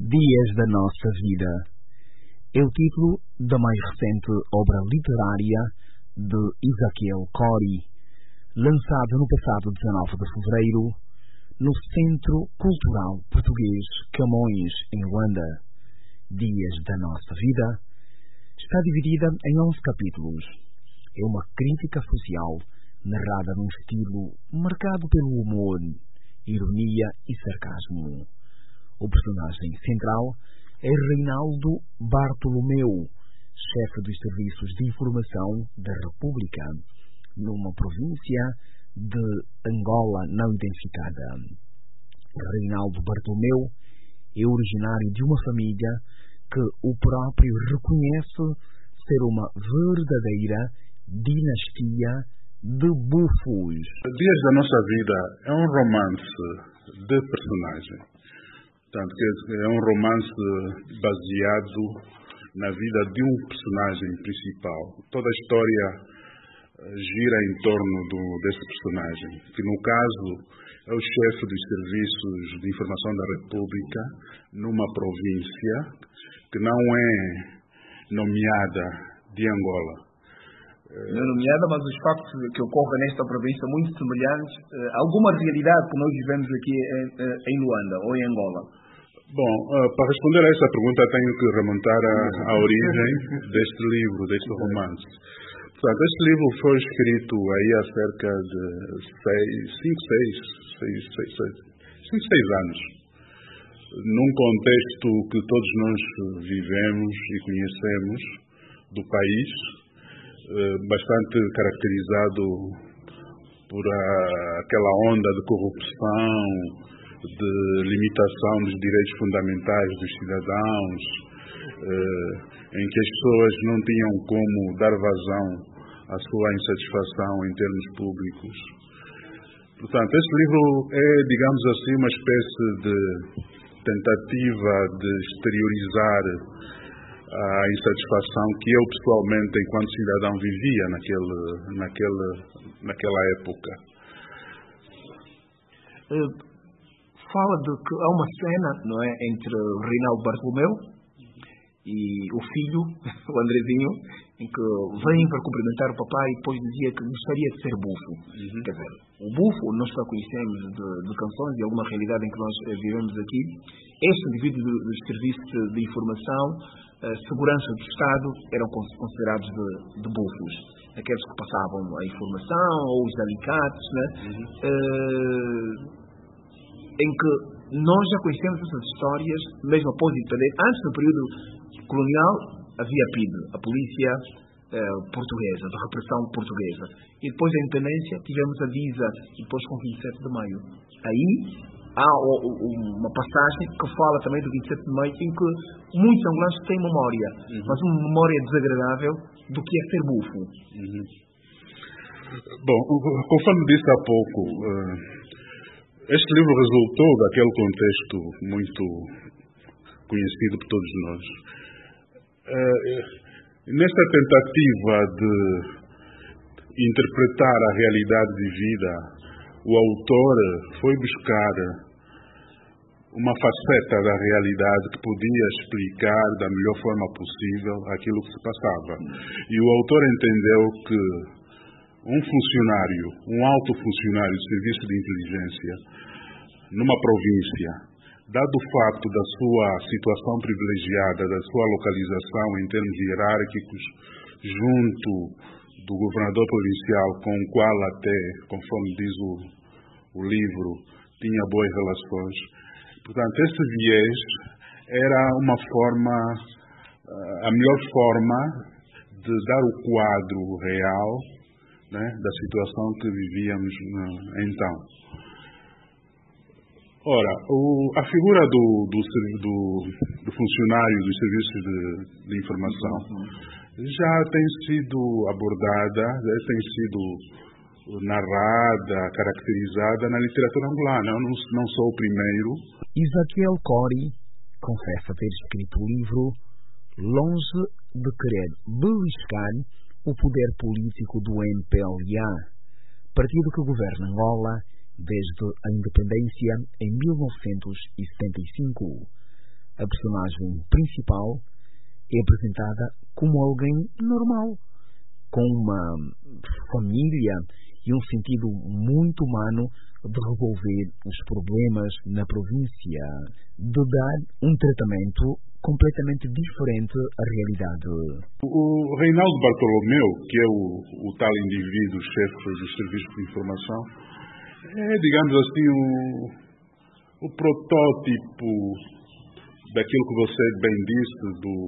Dias da Nossa Vida é o título da mais recente obra literária de Ezequiel Cory, lançado no passado 19 de fevereiro no Centro Cultural Português Camões, em Luanda. Dias da Nossa Vida está dividida em 11 capítulos. É uma crítica social narrada num estilo marcado pelo humor, ironia e sarcasmo. O personagem central é Reinaldo Bartolomeu, chefe dos Serviços de Informação da República, numa província de Angola não identificada. Reinaldo Bartolomeu é originário de uma família que o próprio reconhece ser uma verdadeira dinastia de bufos. Dias da Nossa Vida é um romance de personagem. Portanto, é um romance baseado na vida de um personagem principal. Toda a história gira em torno desse personagem, que no caso é o chefe dos Serviços de Informação da República numa província que não é nomeada de Angola. Não nomeada, mas os factos que ocorrem nesta província são muito semelhantes a alguma realidade que nós vivemos aqui em Luanda ou em Angola. Bom, para responder a essa pergunta tenho que remontar à origem deste livro, deste romance. Portanto, este livro foi escrito aí há cerca de 5, 6 anos, num contexto que todos nós vivemos e conhecemos do país, bastante caracterizado por aquela onda de corrupção, de limitação dos direitos fundamentais dos cidadãos, em que as pessoas não tinham como dar vazão à sua insatisfação em termos públicos. Portanto, este livro é, digamos assim, uma espécie de tentativa de exteriorizar a insatisfação que eu pessoalmente, enquanto cidadão, vivia naquela época. Fala de que há uma cena, não é, entre Reinaldo Bartolomeu e o filho, o Andrezinho, em que vem para cumprimentar o papai e depois dizia que gostaria de ser bufo. Quer dizer, o bufo nós já conhecemos de canções e alguma realidade em que nós vivemos aqui. Este indivíduo dos serviços de informação, segurança do Estado, eram considerados de bufos. Aqueles que passavam a informação ou os alicates, né? Em que nós já conhecemos essas histórias, mesmo após a independência. Antes do período colonial, havia a PIDE, a Polícia Portuguesa, da Repressão Portuguesa. E depois da independência, tivemos a DISA, e depois com o 27 de Maio. Aí há uma passagem que fala também do 27 de Maio, em que muitos angolanos têm memória, mas uma memória desagradável do que é ser bufo. Bom, conforme disse há pouco, este livro resultou daquele contexto muito conhecido por todos nós. Nesta tentativa de interpretar a realidade vivida, o autor foi buscar uma faceta da realidade que podia explicar da melhor forma possível aquilo que se passava. E o autor entendeu que um funcionário, um alto funcionário do serviço de inteligência, numa província, dado o facto da sua situação privilegiada, da sua localização em termos hierárquicos, junto do governador provincial, com o qual até, conforme diz o livro, tinha boas relações. Portanto, esse viés era uma forma, a melhor forma de dar o quadro real, né, da situação que vivíamos então. Ora, a figura do funcionário dos serviços de informação já tem sido abordada, já tem sido narrada, caracterizada na literatura angolana. Eu não sou o primeiro. Ezequiel Cory confessa ter escrito o livro longe de querer beliscar o poder político do MPLA, partido que governa Angola desde a independência em 1975. a personagem principal é apresentada como alguém normal, com uma família e um sentido muito humano de resolver os problemas na província, de dar um tratamento completamente diferente à realidade. O Reinaldo Bartolomeu, que é o tal indivíduo chefe dos serviços de informação, é, digamos assim, o protótipo daquilo que você bem disse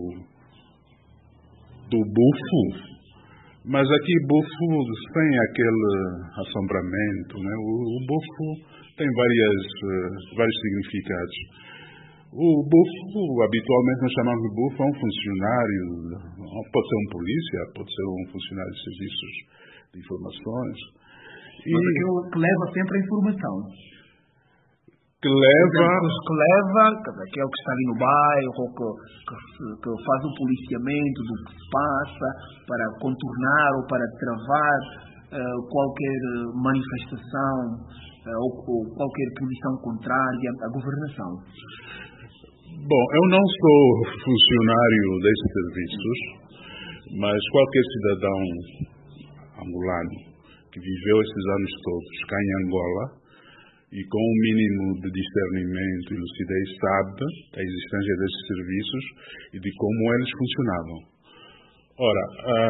do bufo, mas aqui bufo sem aquele assombramento, né? O bufo tem vários significados. O bufo, habitualmente nós chamamos de bufo, é um funcionário, pode ser um polícia, pode ser um funcionário de serviços de informações. Mas aquilo que leva sempre a informação. Que leva, aquele que está ali no bairro, que faz o policiamento do que se passa, para contornar ou para travar qualquer manifestação ou qualquer posição contrária à governação. Bom, eu não sou funcionário desses serviços, mas qualquer cidadão angolano que viveu esses anos todos cá em Angola e com um mínimo de discernimento e lucidez sabe a existência desses serviços e de como eles funcionavam. Ora,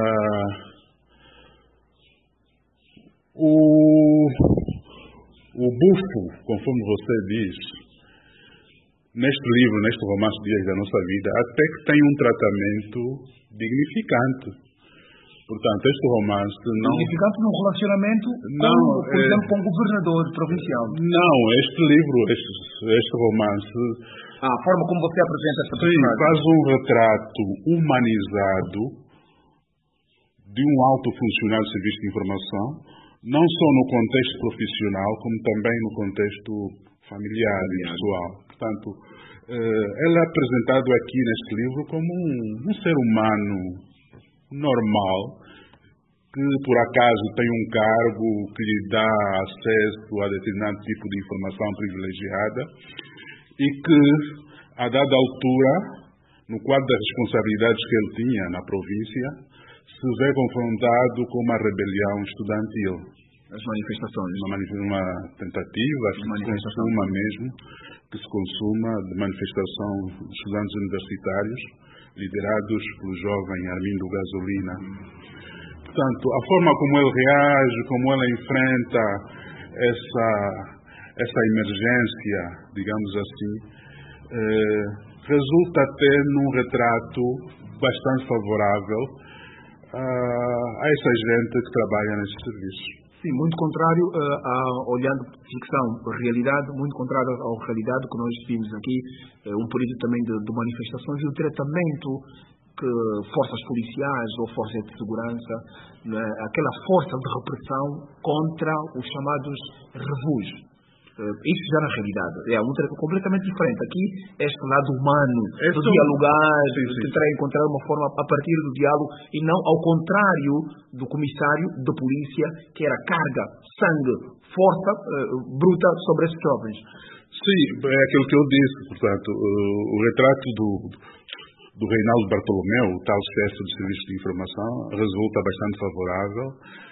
o bufo, conforme você diz, neste livro, neste romance Dias da Nossa Vida, até que tem um tratamento dignificante. Portanto, este romance não... Significante no relacionamento por exemplo, com o governador provincial. Não, este livro, este romance... A forma como você apresenta esta personagem. Faz um retrato humanizado de um alto funcionário de serviço de informação, não só no contexto profissional, como também no contexto familiar e pessoal. Portanto, ele é apresentado aqui neste livro como um ser humano normal, que por acaso tem um cargo que lhe dá acesso a determinado tipo de informação privilegiada e que, a dada altura, no quadro das responsabilidades que ele tinha na província, se vê confrontado com uma rebelião estudantil. As manifestações. Uma tentativa que se consuma de manifestação de estudantes universitários liderados pelo jovem Armindo Gasolina. Portanto, a forma como ele reage, como ele enfrenta essa emergência, digamos assim, resulta até num retrato bastante favorável a essa gente que trabalha nesses serviços. Sim, muito contrário, olhando ficção, realidade, muito contrário à realidade que nós vimos aqui, um período também de manifestações e o tratamento que forças policiais ou forças de segurança, né, aquela força de repressão contra os chamados refúgios. Isso já na realidade é completamente diferente. Aqui, este lado humano, de dialogar, de tentar encontrar uma forma a partir do diálogo e não ao contrário do comissário de polícia, que era carga, sangue, força bruta sobre esses jovens. Sim, é aquilo que eu disse. Portanto, o retrato do Reinaldo Bartolomeu, o tal chefe de serviço de informação, resulta bastante favorável.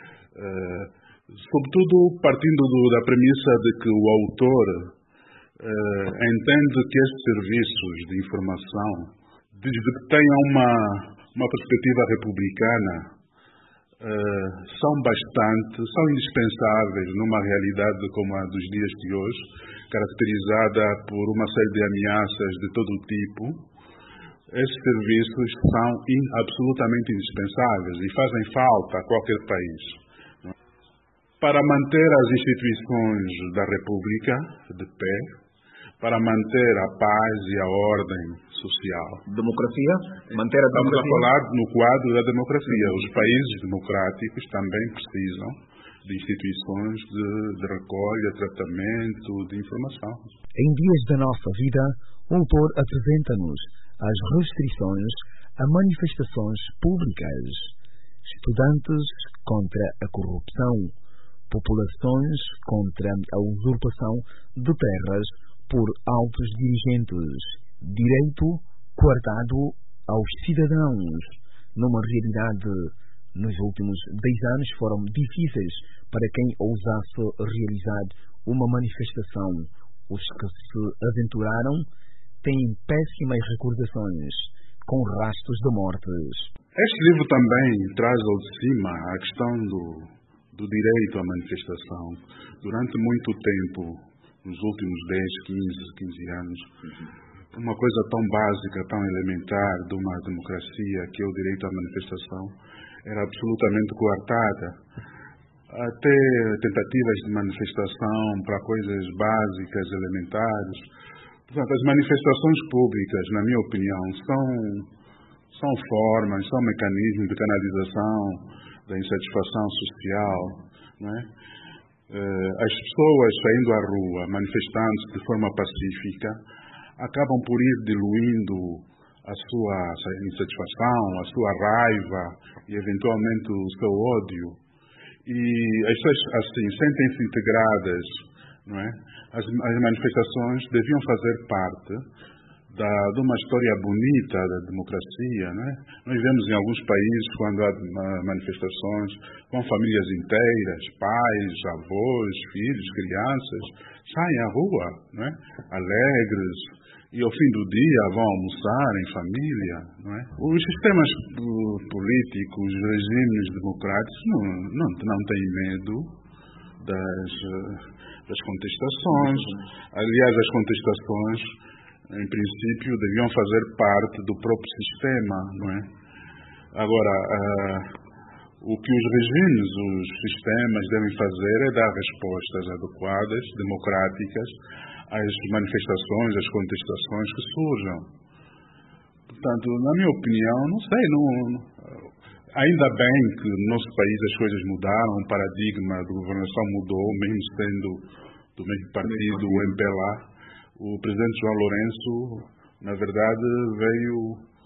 Sobretudo partindo da premissa de que o autor entende que estes serviços de informação, desde que tenham uma perspectiva republicana, são indispensáveis numa realidade como a dos dias de hoje, caracterizada por uma série de ameaças de todo o tipo. Esses serviços são absolutamente indispensáveis e fazem falta a qualquer país. Para manter as instituições da República de pé, para manter a paz e a ordem social. Democracia? Manter a democracia? Estamos a falar no quadro da democracia. Os países democráticos também precisam de instituições de recolha, tratamento, de informação. Em Dias da Nossa Vida, o autor apresenta-nos as restrições a manifestações públicas, estudantes contra a corrupção, populações contra a usurpação de terras por altos dirigentes direito coartado aos cidadãos, numa realidade nos últimos 10 anos foram difíceis para quem ousasse realizar uma manifestação. Os que se aventuraram têm péssimas recordações, com rastros de mortes. Este livro também traz ao de cima a questão do direito à manifestação. Durante muito tempo, nos últimos 10, 15 anos, uma coisa tão básica, tão elementar de uma democracia, que é o direito à manifestação, era absolutamente coartada. Até tentativas de manifestação para coisas básicas, elementares. Portanto, as manifestações públicas, na minha opinião, são formas, são mecanismos de canalização da insatisfação social, não é? As pessoas saindo à rua, manifestando-se de forma pacífica, acabam por ir diluindo a sua insatisfação, a sua raiva e, eventualmente, o seu ódio. E as pessoas, assim, sentem-se integradas, não é? As manifestações deviam fazer parte de uma história bonita da democracia, não é? Nós vemos em alguns países, quando há manifestações, com famílias inteiras, pais, avós, filhos, crianças, saem à rua, não é? Alegres, e ao fim do dia vão almoçar em família, não é? Os sistemas políticos, os regimes democráticos não têm medo das contestações. Aliás, as contestações, em princípio, deviam fazer parte do próprio sistema, não é? Agora, o que os regimes, os sistemas devem fazer é dar respostas adequadas, democráticas, às manifestações, às contestações que surjam. Portanto, na minha opinião, não sei, ainda bem que no nosso país as coisas mudaram, o paradigma de governação mudou, mesmo sendo do mesmo partido, o MPLA. O presidente João Lourenço, na verdade, veio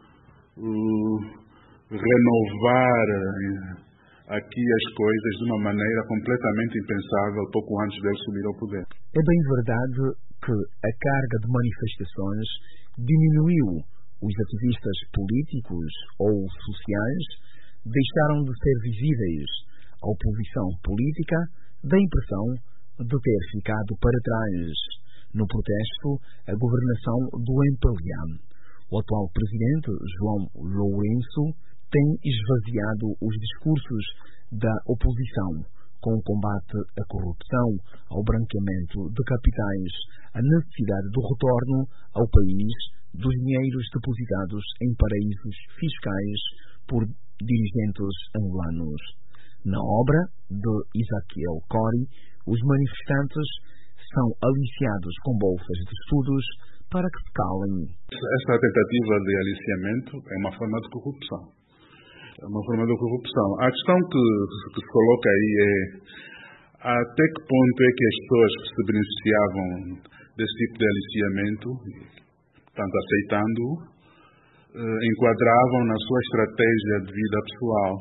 renovar aqui as coisas de uma maneira completamente impensável pouco antes dele subir ao poder. É bem verdade que a carga de manifestações diminuiu. Os ativistas políticos ou sociais deixaram de ser visíveis. A oposição política dá a impressão de ter ficado para trás. No protesto, a governação do MPLA. O atual presidente, João Lourenço, tem esvaziado os discursos da oposição, com o combate à corrupção, ao branqueamento de capitais, a necessidade do retorno ao país dos dinheiros depositados em paraísos fiscais por dirigentes angolanos. Na obra de Ezequiel Cory, os manifestantes são aliciados com bolsas de estudos para que se calem. Esta tentativa de aliciamento é uma forma de corrupção. É uma forma de corrupção. A questão que se coloca aí é até que ponto é que as pessoas que se beneficiavam desse tipo de aliciamento, portanto aceitando-o, enquadravam na sua estratégia de vida pessoal.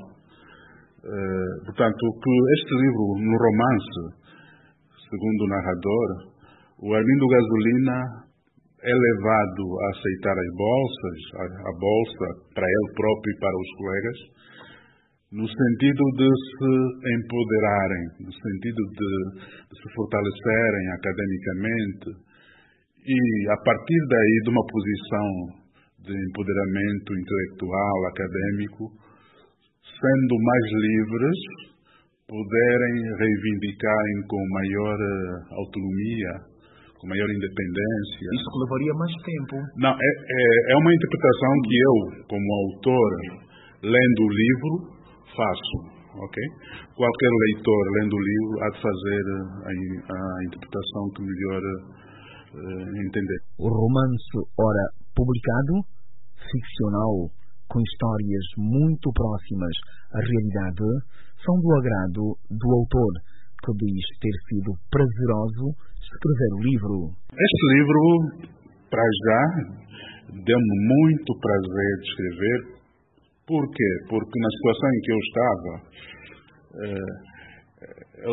Portanto, que este livro, no romance, segundo o narrador, o Armindo Gasolina é levado a aceitar as bolsas, a bolsa para ele próprio e para os colegas, no sentido de se empoderarem, no sentido de se fortalecerem academicamente e, a partir daí, de uma posição de empoderamento intelectual, académico, sendo mais livres, poderem reivindicarem com maior autonomia, com maior independência. Isso que levaria mais tempo. Não, é uma interpretação que eu, como autor, lendo o livro, faço, ok? Qualquer leitor, lendo o livro, há de fazer a interpretação que melhor entender. O romance, ora publicado, ficcional, com histórias muito próximas à realidade, são do agrado do autor, que diz ter sido prazeroso escrever o livro. Este livro, para já, deu-me muito prazer de escrever. Por quê? Porque na situação em que eu estava,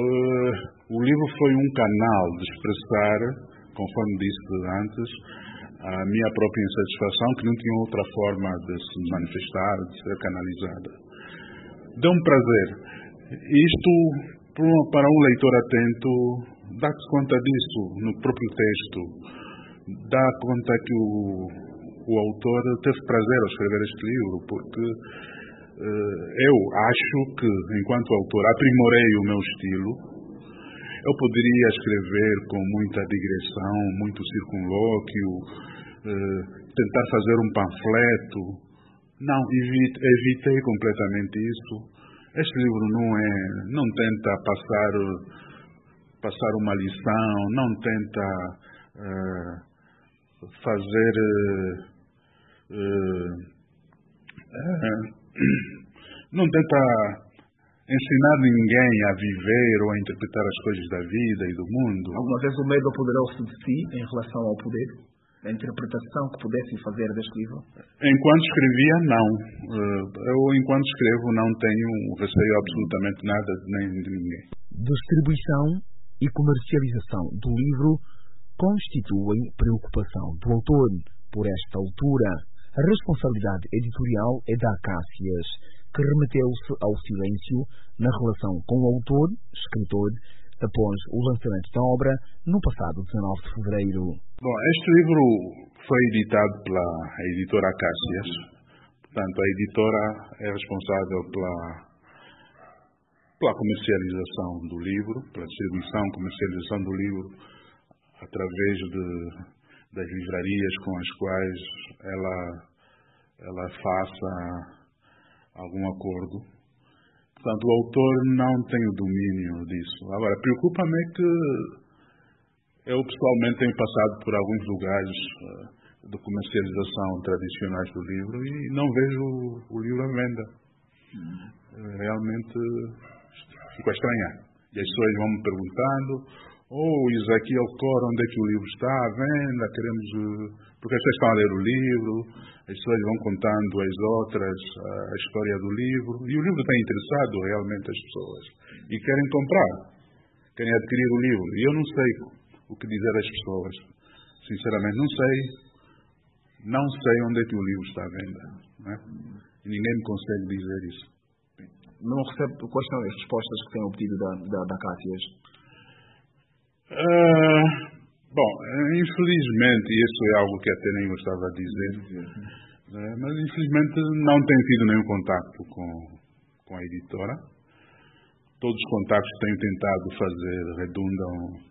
o livro foi um canal de expressar, conforme disse antes, a minha própria insatisfação, que não tinha outra forma de se manifestar, de ser canalizada. Deu-me prazer. Isto, para um leitor atento, dá-se conta disso no próprio texto. Dá conta que o autor teve prazer ao escrever este livro, porque eu acho que, enquanto autor, aprimorei o meu estilo. Eu poderia escrever com muita digressão, muito circunlóquio, tentar fazer um panfleto. Não, evitei completamente isso. Este livro não tenta passar uma lição, não tenta fazer não tenta ensinar ninguém a viver ou a interpretar as coisas da vida e do mundo. Alguma vez o medo apoderou-se de si em relação ao poder? A interpretação que pudesse fazer deste livro? Enquanto escrevia, não. Eu, enquanto escrevo, não tenho receio absolutamente nada nem de ninguém. Distribuição e comercialização do livro constituem preocupação do autor. Por esta altura, a responsabilidade editorial é da Acácias, que remeteu-se ao silêncio na relação com o autor, escritor, após o lançamento da obra no passado 19 de fevereiro. Bom, este livro foi editado pela editora Acácias. Portanto, a editora é responsável pela comercialização do livro, pela distribuição e comercialização do livro através das livrarias com as quais ela faça algum acordo. Portanto, o autor não tem o domínio disso. Agora, preocupa-me que eu pessoalmente tenho passado por alguns lugares de comercialização tradicionais do livro e não vejo o livro à venda. Realmente fico a estranhar. E as pessoas vão me perguntando: Ezequiel Cor, onde é que o livro está à venda? Porque as pessoas estão a ler o livro, as pessoas vão contando às outras a história do livro, e o livro está interessado realmente as pessoas, e querem comprar, querem adquirir o livro, e eu não sei o que dizer às pessoas. Sinceramente, não sei onde é que o livro está à venda, não é? E ninguém me consegue dizer isso. Não recebe. Quais são as respostas que tem obtido da Acácias? Bom, infelizmente, isso é algo que até nem gostava de dizer, mas infelizmente não tenho tido nenhum contacto com a editora. Todos os contactos que tenho tentado fazer redundam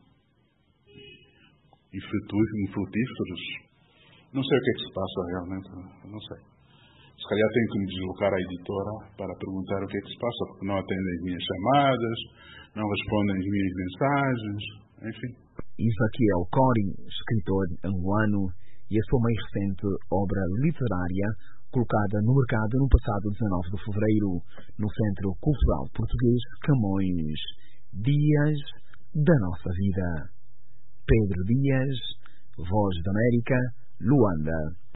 infrutíferos. Não sei o que é que se passa realmente, não sei. Se calhar tenho que me deslocar à editora para perguntar o que é que se passa, porque não atendem as minhas chamadas, não respondem as minhas mensagens, enfim. Ezequiel Cori, escritor angolano, e a sua mais recente obra literária, colocada no mercado no passado 19 de fevereiro, no Centro Cultural Português Camões. Dias da Nossa Vida. Pedro Dias, Voz da América, Luanda.